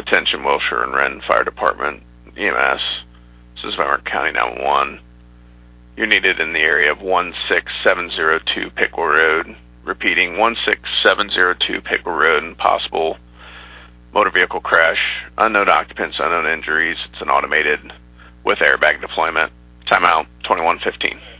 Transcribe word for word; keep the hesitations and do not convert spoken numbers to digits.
Attention Wilshire and Wren Fire Department, E M S. This is Van Wert County nine one one. You're needed in the area of one six seven zero two Pickle Road. Repeating, one six seven zero two Pickle Road, and possible motor vehicle crash. Unknown occupants, unknown injuries. It's an automated with airbag deployment. Timeout, twenty-one fifteen.